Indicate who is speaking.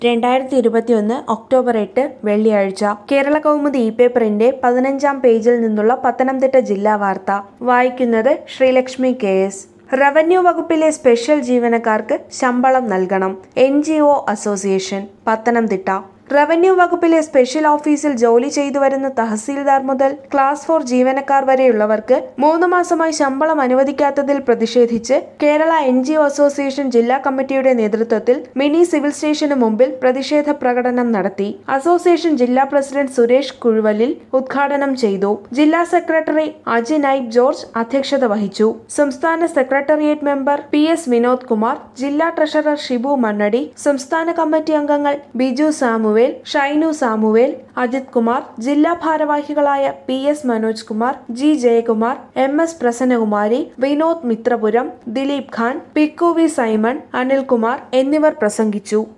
Speaker 1: 2021 October 8 വെള്ളിയാഴ്ച കേരള കൗമുദി പേപ്പറിന്റെ 15-ാം പേജിൽ നിന്നുള്ള പത്തനംതിട്ട ജില്ലാ വാർത്ത വായിക്കുന്നത് ശ്രീലക്ഷ്മി KS. റവന്യൂ വകുപ്പിലെ സ്പെഷ്യൽ ജീവനക്കാർക്ക് ശമ്പളം നൽകണം. NGO association Pathanamthitta. റവന്യൂ വകുപ്പിലെ സ്പെഷ്യൽ ഓഫീസിൽ ജോലി ചെയ്തു വരുന്ന തഹസീൽദാർ മുതൽ ക്ലാസ് 4 ജീവനക്കാർ വരെയുള്ളവർക്ക് 3 മാസമായി ശമ്പളം അനുവദിക്കാത്തതിൽ പ്രതിഷേധിച്ച് കേരള NGO അസോസിയേഷൻ ജില്ലാ കമ്മിറ്റിയുടെ നേതൃത്വത്തിൽ മിനി സിവിൽ സ്റ്റേഷന് മുമ്പിൽ പ്രതിഷേധ പ്രകടനം നടത്തി. അസോസിയേഷൻ ജില്ലാ പ്രസിഡന്റ് സുരേഷ് കുഴുവലിൽ ഉദ്ഘാടനം ചെയ്തു. ജില്ലാ സെക്രട്ടറി അജിനൈബ് ജോർജ് അധ്യക്ഷത വഹിച്ചു. സംസ്ഥാന secretariat member PS Vinod Kumar, ജില്ലാ ട്രഷറർ ഷിബു മണ്ണടി, സംസ്ഥാന കമ്മിറ്റി അംഗങ്ങൾ ബിജു സാമുവേൽ, ഷൈനു സാമുവേൽ, അജിത് കുമാർ, ജില്ലാ ഭാരവാഹികളായ PS Manoj Kumar, G Jayakumar, MS Prasannakumari, Vinod Mithrapuram, Dileep Khan, Pikku V Simon, Anilkumar എന്നിവർ പ്രസംഗിച്ചു.